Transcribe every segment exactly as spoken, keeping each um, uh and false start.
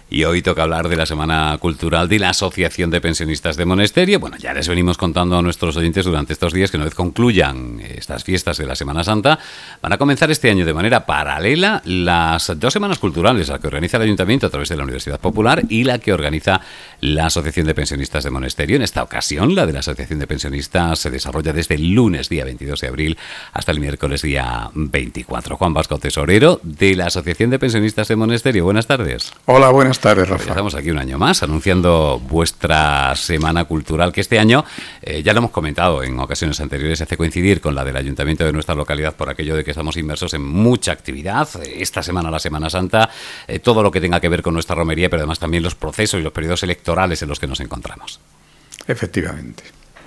Y hoy toca hablar de la Semana Cultural de la Asociación de Pensionistas de Monesterio. Bueno, ya les venimos contando a nuestros oyentes durante estos días que una vez concluyan estas fiestas de la Semana Santa, van a comenzar este año de manera paralela las dos semanas culturales, la que organiza el Ayuntamiento a través de la Universidad Popular y la que organiza la Asociación de Pensionistas de Monesterio. En esta ocasión, la de la Asociación de Pensionistas se desarrolla desde el lunes, día veintidós de abril, hasta el miércoles, día veinticuatro. Juan Vasco, tesorero de la Asociación de Pensionistas de Monesterio. Buenas tardes. Hola, buenas tardes, Rafa. Pues estamos aquí un año más anunciando vuestra Semana Cultural, que este año, eh, ya lo hemos comentado en ocasiones anteriores, se hace coincidir con la del Ayuntamiento de nuestra localidad por aquello de que estamos inmersos en mucha actividad. Esta semana, la Semana Santa, eh, todo lo que tenga que ver con nuestra romería, pero además también los procesos y los periodos electorales en los que nos encontramos. Efectivamente.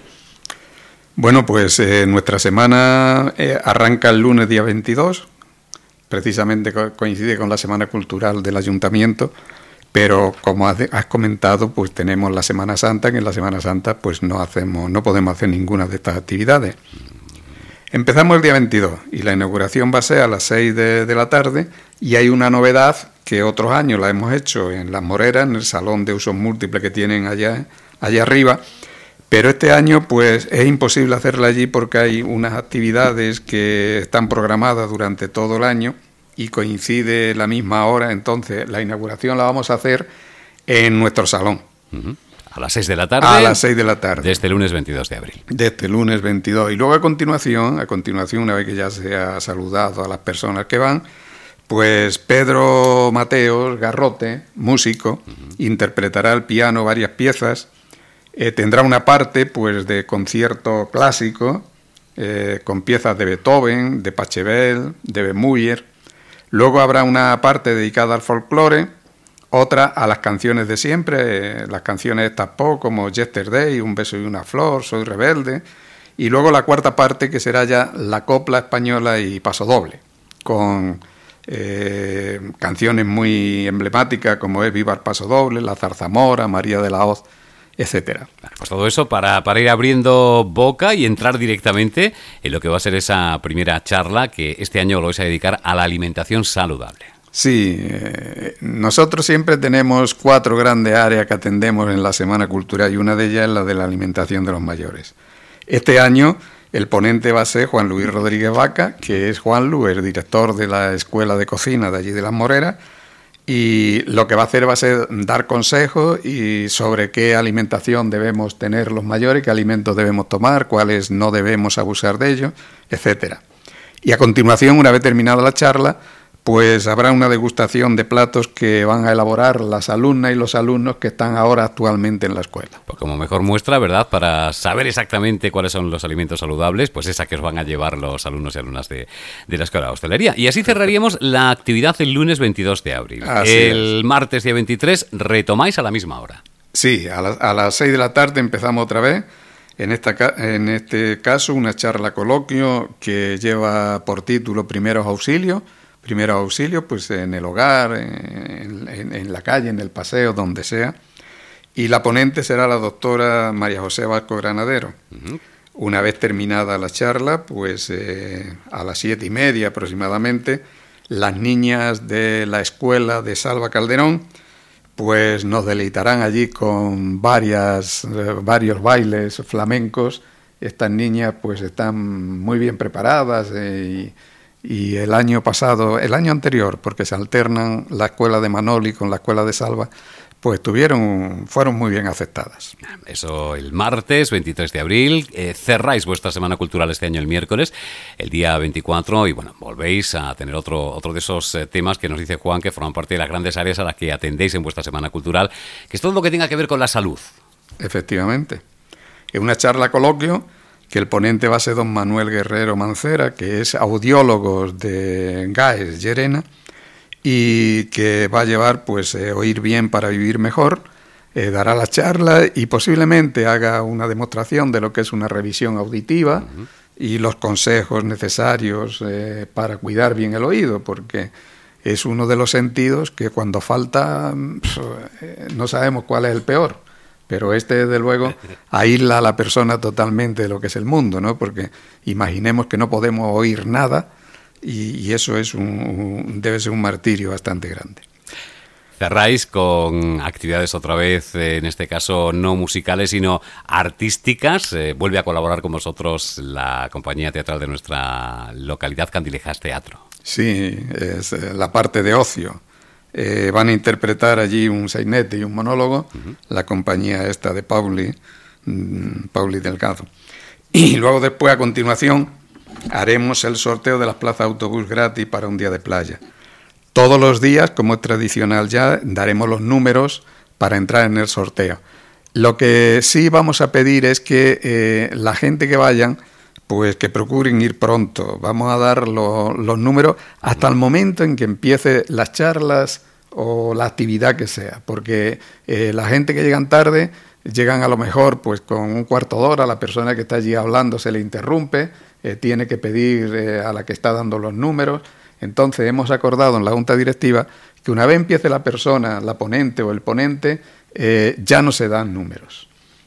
Bueno, pues eh, nuestra semana eh, arranca el lunes día veintidós, precisamente co- coincide con la Semana Cultural del Ayuntamiento, pero como has, has comentado, pues tenemos la Semana Santa, que en la Semana Santa pues no hacemos, no podemos hacer ninguna de estas actividades. Empezamos el día veintidós y la inauguración va a ser a las seis de, de la tarde, y hay una novedad que otros años la hemos hecho en Las Moreras, en el salón de usos múltiples que tienen allá, allá arriba. Pero este año pues es imposible hacerla allí porque hay unas actividades que están programadas durante todo el año y coincide la misma hora, entonces la inauguración la vamos a hacer en nuestro salón. Uh-huh. A las seis de la tarde. A las seis de la tarde. De este lunes veintidós de abril. De este lunes veintidós. Y luego a continuación, a continuación, una vez que ya se ha saludado a las personas que van, pues Pedro Mateos Garrote, músico, uh-huh, interpretará al piano varias piezas. Eh, tendrá una parte pues de concierto clásico eh, con piezas de Beethoven, de Pachelbel, de Bemuyer. Luego habrá una parte dedicada al folclore, otra a las canciones de siempre, eh, las canciones estas pop como Yesterday, Un beso y una flor, Soy rebelde. Y luego la cuarta parte, que será ya la copla española y pasodoble, con eh, canciones muy emblemáticas como es Viva el pasodoble, La zarzamora, María de la Hoz, etcétera. Bueno, pues todo eso para, para ir abriendo boca y entrar directamente en lo que va a ser esa primera charla que este año lo vais a dedicar a la alimentación saludable. Sí, eh, nosotros siempre tenemos cuatro grandes áreas que atendemos en la Semana Cultural y una de ellas es la de la alimentación de los mayores. Este año el ponente va a ser Juan Luis Rodríguez Vaca, que es Juanlu, el director de la Escuela de Cocina de allí de Las Moreras, y lo que va a hacer va a ser dar consejos y sobre qué alimentación debemos tener los mayores, qué alimentos debemos tomar, cuáles no debemos abusar de ellos, etcétera. Y a continuación, una vez terminada la charla, pues habrá una degustación de platos que van a elaborar las alumnas y los alumnos que están ahora actualmente en la escuela. Pues como mejor muestra, ¿verdad?, para saber exactamente cuáles son los alimentos saludables, pues esa que os van a llevar los alumnos y alumnas de, de la Escuela de Hostelería. Y así cerraríamos la actividad el lunes veintidós de abril. Así el es. martes día veintitrés retomáis a la misma hora. Sí, a, la, a las seis de la tarde empezamos otra vez. En, esta, en este caso, una charla coloquio que lleva por título Primeros Auxilios. Primeros auxilios, pues en el hogar, en, en, en la calle, en el paseo, donde sea. Y la ponente será la doctora María José Vasco Granadero. Uh-huh. Una vez terminada la charla, pues eh, a las siete y media aproximadamente, las niñas de la escuela de Salva Calderón, pues nos deleitarán allí con varias, eh, varios bailes flamencos. Estas niñas pues están muy bien preparadas eh, y Y el año pasado, el año anterior, porque se alternan la escuela de Manoli con la escuela de Salva, pues tuvieron, fueron muy bien aceptadas. Eso el martes veintitrés de abril, eh, cerráis vuestra Semana Cultural este año el miércoles, el día veinticuatro, y bueno, volvéis a tener otro, otro de esos eh, temas que nos dice Juan, que forman parte de las grandes áreas a las que atendéis en vuestra Semana Cultural, que es todo lo que tenga que ver con la salud. Efectivamente. Es una charla coloquio que el ponente va a ser don Manuel Guerrero Mancera, que es audiólogo de Gaes Llerena, y que va a llevar pues eh, Oír bien para vivir mejor, eh, dará la charla y posiblemente haga una demostración de lo que es una revisión auditiva, uh-huh, y los consejos necesarios eh, para cuidar bien el oído, porque es uno de los sentidos que cuando falta eh, no sabemos cuál es el peor. Pero este, desde luego, aísla a la persona totalmente de lo que es el mundo, ¿no? Porque imaginemos que no podemos oír nada y, y eso es un, un, debe ser un martirio bastante grande. Cerráis con actividades otra vez, eh, en este caso no musicales, sino artísticas. Eh, vuelve a colaborar con vosotros la compañía teatral de nuestra localidad, Candilejas Teatro. Sí, es eh, la parte de ocio. Eh, van a interpretar allí un sainete y un monólogo, uh-huh. la compañía esta de Pauli, mmm, Pauli Delgado. Y luego después, a continuación, haremos el sorteo de las plazas de autobús gratis para un día de playa. Todos los días, como es tradicional ya, daremos los números para entrar en el sorteo. Lo que sí vamos a pedir es que eh, la gente que vayan, pues que procuren ir pronto. Vamos a dar lo, los números hasta el momento en que empiece las charlas o la actividad que sea, porque eh, la gente que llegan tarde, llegan a lo mejor pues con un cuarto de hora, la persona que está allí hablando se le interrumpe, eh, tiene que pedir eh, a la que está dando los números. Entonces hemos acordado en la Junta Directiva que una vez empiece la persona, la ponente o el ponente, eh, ya no se dan números.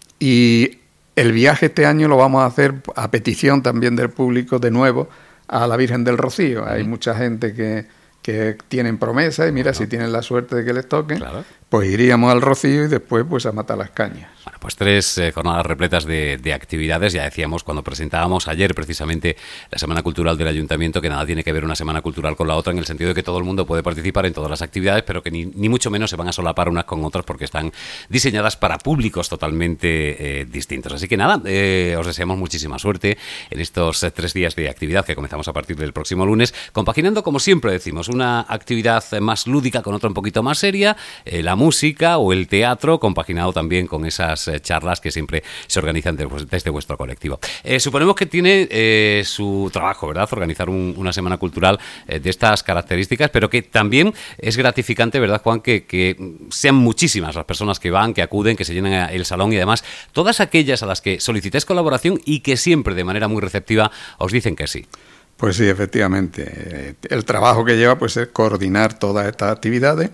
Y el viaje este año lo vamos a hacer a petición también del público de nuevo a la Virgen del Rocío. Hay mucha gente que, que tienen promesa y mira, claro, si tienen la suerte de que les toque, claro, pues iríamos al Rocío y después pues a matar las cañas. Bueno, pues tres eh, jornadas repletas de, de actividades. Ya decíamos cuando presentábamos ayer precisamente la Semana Cultural del Ayuntamiento que nada tiene que ver una Semana Cultural con la otra, en el sentido de que todo el mundo puede participar en todas las actividades, pero que ni, ni mucho menos se van a solapar unas con otras porque están diseñadas para públicos totalmente eh, distintos. Así que nada, eh, os deseamos muchísima suerte en estos eh, tres días de actividad que comenzamos a partir del próximo lunes, compaginando, como siempre decimos, una actividad más lúdica con otra un poquito más seria, eh, la música o el teatro, compaginado también con esas charlas que siempre se organizan desde vuestro colectivo. Eh, suponemos que tiene eh, su trabajo, ¿verdad?, organizar un, una semana cultural eh, de estas características, pero que también es gratificante, ¿verdad, Juan?, que, que sean muchísimas las personas que van, que acuden, que se llenen el salón y además todas aquellas a las que solicitáis colaboración y que siempre de manera muy receptiva os dicen que sí. Pues sí, efectivamente. El trabajo que lleva pues es coordinar todas estas actividades.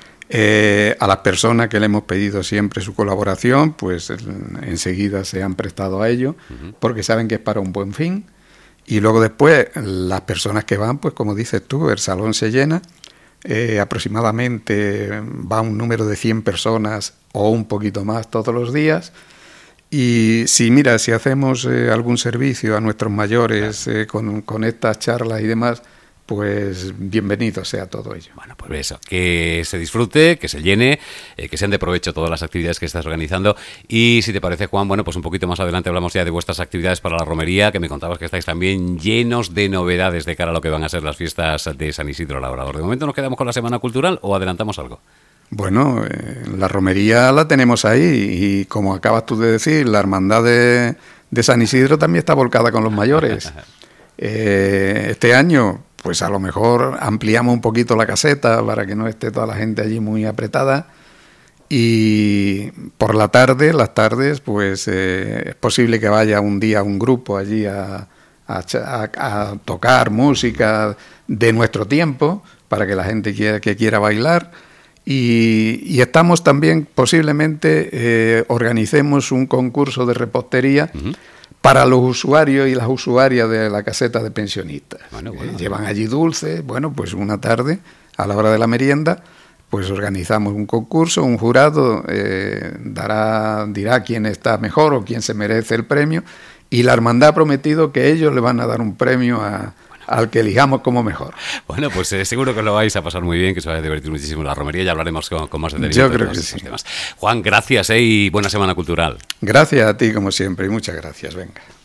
Eh, a las personas que le hemos pedido siempre su colaboración, pues enseguida se han prestado a ello, uh-huh. porque saben que es para un buen fin. Y luego después, las personas que van, pues como dices tú, el salón se llena, eh, aproximadamente va un número de cien personas o un poquito más todos los días. Y si, mira, si hacemos eh, algún servicio a nuestros mayores eh, con, con estas charlas y demás, pues bienvenido sea todo ello. Bueno, pues eso, que se disfrute, que se llene, eh, que sean de provecho todas las actividades que estás organizando. Y si te parece, Juan, bueno, pues un poquito más adelante hablamos ya de vuestras actividades para la romería, que me contabas que estáis también llenos de novedades de cara a lo que van a ser las fiestas de San Isidro Labrador. ¿De momento nos quedamos con la Semana Cultural o adelantamos algo? Bueno, eh, la romería la tenemos ahí y como acabas tú de decir, la hermandad de, de San Isidro también está volcada con los mayores. eh, este año, pues a lo mejor ampliamos un poquito la caseta para que no esté toda la gente allí muy apretada. Y por la tarde, las tardes, pues eh, es posible que vaya un día un grupo allí a, a, a, a tocar música de nuestro tiempo para que la gente quiera, que quiera bailar. Y, y estamos también, posiblemente, eh, organicemos un concurso de repostería uh-huh. para los usuarios y las usuarias de la caseta de pensionistas. Bueno, bueno, eh, llevan allí dulces, bueno, pues una tarde, a la hora de la merienda, pues organizamos un concurso, un jurado eh, dará, dirá quién está mejor o quién se merece el premio, y la hermandad ha prometido que ellos le van a dar un premio a... al que elijamos como mejor. Bueno, pues eh, seguro que lo vais a pasar muy bien, que se va a divertir muchísimo la romería, ya hablaremos con, con más detenimiento. Yo creo de que sí. Temas. Juan, gracias eh, y buena Semana Cultural. Gracias a ti, como siempre, y muchas gracias. Venga.